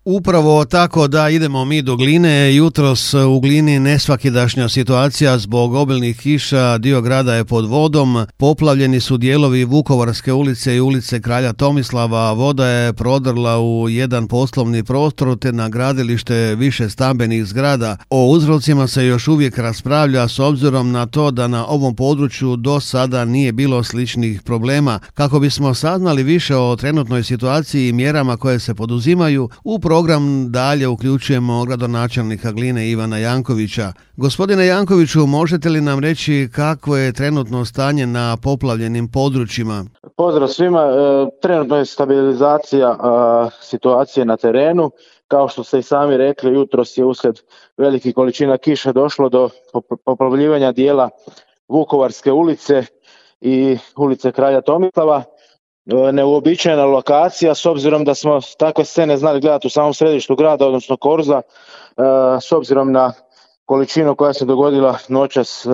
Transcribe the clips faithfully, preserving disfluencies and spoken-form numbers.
Upravo tako da idemo mi do Gline. Jutros u Glini nesvakidašnja situacija zbog obilnih kiša, dio grada je pod vodom, poplavljeni su dijelovi Vukovarske ulice i ulice Kralja Tomislava, voda je prodrla u jedan poslovni prostor te na gradilište više stambenih zgrada. O uzrocima se još uvijek raspravlja s obzirom na to da na ovom području do sada nije bilo sličnih problema. Kako bismo saznali više o trenutnoj situaciji i mjerama koje se poduzimaju, u program dalje uključujemo gradonačelnika Gline Ivana Jankovića. Gospodine Jankoviću, možete li nam reći kakvo je trenutno stanje na poplavljenim područjima? Pozdrav svima. Trenutno je stabilizacija situacije na terenu. Kao što ste i sami rekli, jutros je uslijed velikih količina kiše došlo do poplavljivanja dijela Vukovarske ulice i ulice Kralja Tomislava. Neuobičajena lokacija s obzirom da smo takve scene znali gledati u samom središtu grada, odnosno Korza, s obzirom na količinu koja se dogodila noćas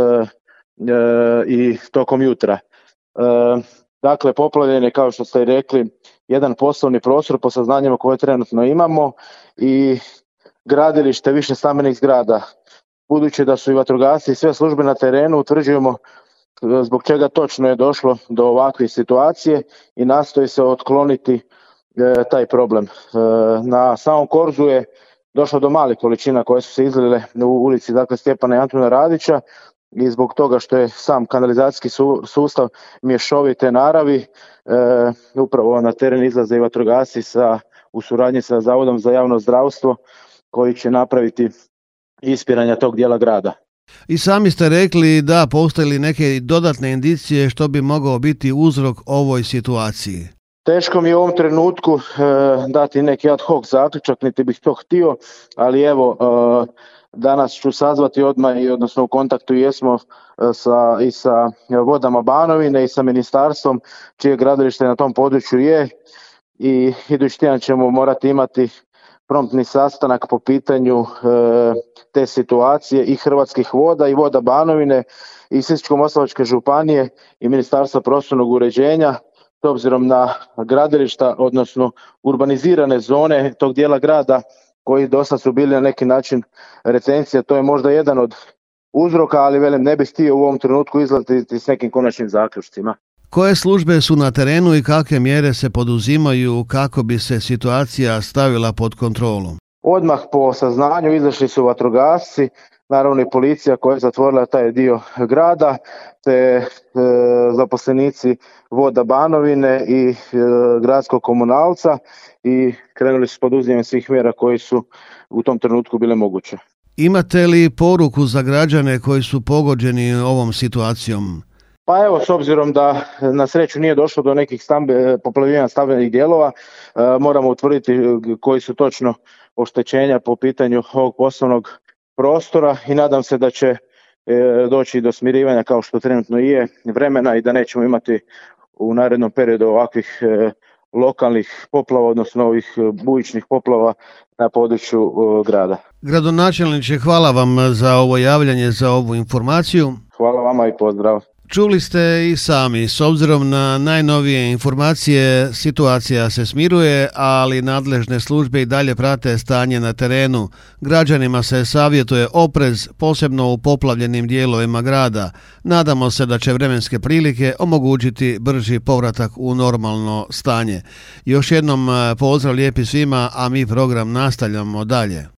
i tokom jutra. Dakle, poplavljen je, kao što ste i rekli, jedan poslovni prostor po saznanjima koje trenutno imamo i gradilište više stambenih zgrada. Budući da su i vatrogasci i sve službe na terenu, utvrđujemo zbog čega točno je došlo do ovakve situacije i nastoji se otkloniti e, taj problem. E, na samom Korzu je došlo do malih količina koje su se izlile u ulici dakle, Stjepana i Antuna Radića i zbog toga što je sam kanalizacijski su, sustav mješovite naravi, e, upravo na teren izlaze i vatrogasci sa, u suradnji sa Zavodom za javno zdravstvo koji će napraviti ispiranja tog dijela grada. I sami ste rekli da postoje li neke dodatne indicije što bi mogao biti uzrok ovoj situaciji. Teško mi je u ovom trenutku e, dati neki ad hoc zaključak, niti bih to htio, ali evo e, danas ću sazvati odmah i odnosno u kontaktu jesmo e, sa, i sa vodama Banovine i sa ministarstvom čije gradilište na tom području je i idući tjedan ćemo morati imati promptni sastanak po pitanju e, te situacije i Hrvatskih voda i voda Banovine i Sisačko-moslavačke županije i Ministarstva prostornog uređenja s obzirom na gradilišta, odnosno urbanizirane zone tog dijela grada koji dosta su bili na neki način retencija. To je možda jedan od uzroka, ali velim ne bih htio u ovom trenutku izlaziti s nekim konačnim zaključcima. Koje službe su na terenu i kakve mjere se poduzimaju kako bi se situacija stavila pod kontrolu? Odmah po saznanju izašli su vatrogasci, naravno i policija koja je zatvorila taj dio grada, te e, zaposlenici voda Banovine i e, gradskog komunalca i krenuli su s poduzimanjem svih mjera koji su u tom trenutku bile moguće. Imate li poruku za građane koji su pogođeni ovom situacijom? Pa evo, s obzirom da na sreću nije došlo do nekih stambe, poplavljivanja stambenih dijelova, e, moramo utvrditi koji su točno oštećenja po pitanju ovog poslovnog prostora i nadam se da će e, doći do smirivanja kao što trenutno i je vremena i da nećemo imati u narednom periodu ovakvih e, lokalnih poplava, odnosno ovih bujičnih poplava na području e, grada. Gradonačelniče, hvala vam za ovo javljanje, za ovu informaciju. Hvala vama i pozdrav. Čuli ste i sami, s obzirom na najnovije informacije, situacija se smiruje, ali nadležne službe i dalje prate stanje na terenu. Građanima se savjetuje oprez, posebno u poplavljenim dijelovima grada. Nadamo se da će vremenske prilike omogućiti brži povratak u normalno stanje. Još jednom pozdrav lijepi svima, a mi program nastavljamo dalje.